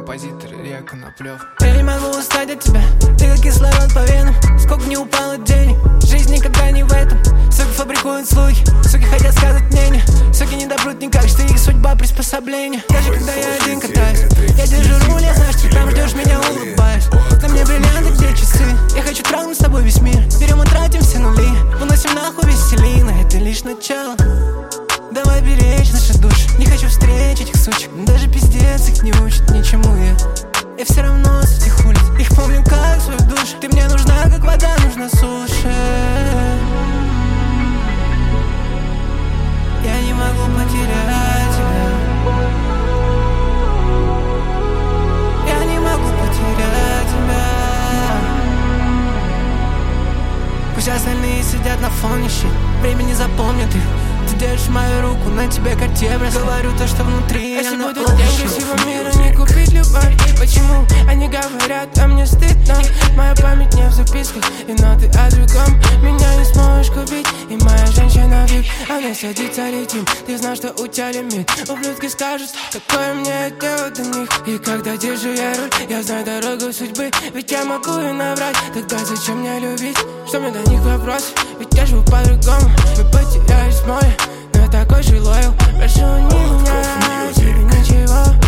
композитор Илья Коноплев. Я не могу устать от тебя, ты как кислород по венам. Сколько не упало денег, жизнь никогда не в этом. Суки фабрикуют слухи, суки хотят сказать мнение. Суки не добрут никак, что их судьба приспособление. Даже когда я один катаюсь, я держу руль, я знаю, что ты там ждешь меня, улыбаюсь. На мне бриллианты, где часы, я хочу трахнуть с тобой весь мир. Берем и тратим все нули, выносим нахуй веселина. Это лишь начало, давай беречь наши души. Не хочу встреч этих сучек, даже пиздец их не учит ничему. Я все равно с этих улиц, их помню как свою душу. Ты мне нужна, как вода нужна суше. Я не могу потерять тебя. Я не могу потерять тебя. Пусть остальные сидят на фоне щит, время не запомнит их. Ты держишь мою руку, на тебе Cartier браслет. Говорю то, что внутри, если будут деньги всего мира, не купить любовь. И почему они говорят, а мне стыдно? Моя память не в записках, и ноты о другом. Меня не сможешь купить, и моя женщина вип. Она садится, летим, ты знаешь, что у тебя лимит. Ублюдки скажут, какое мне дело до них. И когда держу я руль, я знаю дорогу судьбы. Ведь я могу и наврать, тогда зачем мне любить? Что мне до них вопрос, ведь я живу по-другому. Мы потерялись в море, но я такой же лоял. Прошу, не меня, тебе ничего.